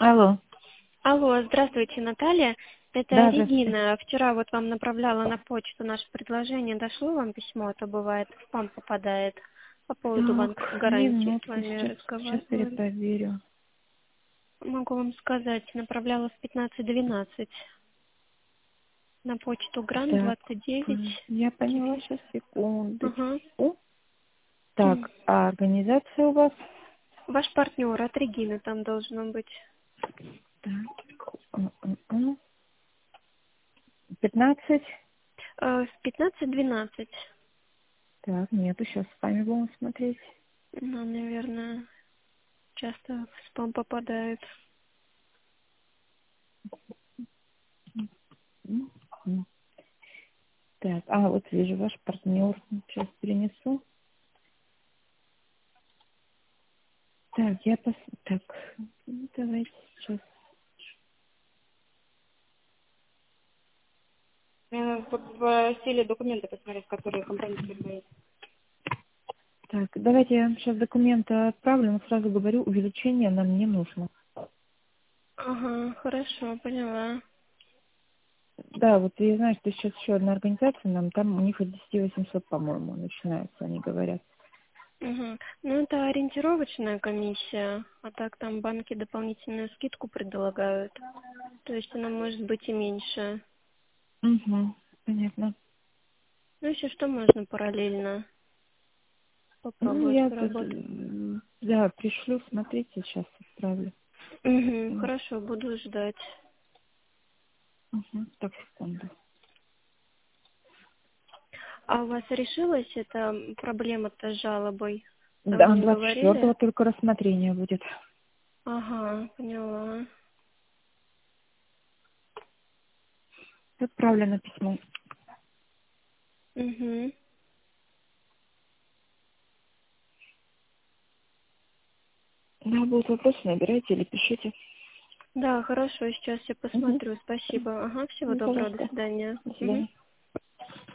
Алло. Алло, здравствуйте, Наталья. Это Да, здравствуйте. Регина. Вчера вот вам направляла на почту наше предложение. Дошло вам письмо, а то бывает в спам попадает. По поводу банковской Так, гарантии с минутку, вами сейчас разговаривали. перепроверю. Могу вам сказать, направляла в 15:12 на почту Гранд Так, 29. я поняла, сейчас, Ага. секундочку. Так, а организация у вас? Ваш партнер от Регины там должно быть. Так, 15. В 15:12. Так, нету, сейчас с вами будем смотреть. Ну, наверное, часто в спам попадает. М, м. Так, вот вижу ваш партнер. Сейчас перенесу. Так, Так, давайте сейчас. В стиле документа посмотреть, которые компромиссируют. Так, давайте я вам сейчас документы отправлю, но сразу говорю, увеличение нам не нужно. Ага, хорошо, поняла. Да, вот я знаю, что сейчас еще одна организация, нам там у них от 10 800, по-моему, начинается, они говорят. Угу. Ну, это ориентировочная комиссия, а так там банки дополнительную скидку предлагают. То есть она может быть и меньше. Угу, понятно. Ну, если что, можно параллельно Ну, попробовать я тут, поработать. да, пришлю, смотрите, сейчас отправлю. Угу, хорошо, буду ждать. Угу, так, секунду. А у вас решилась эта проблема-то с жалобой? Там Да, вам 24-го говорили? только рассмотрение будет. Ага, поняла. Отправлено письмо. Угу. Да, будут вопросы, набирайте или пишите. Да, хорошо, сейчас я Угу. посмотрю. Спасибо. Ага, всего Ну, доброго, до пожалуйста. свидания. До Угу. свидания.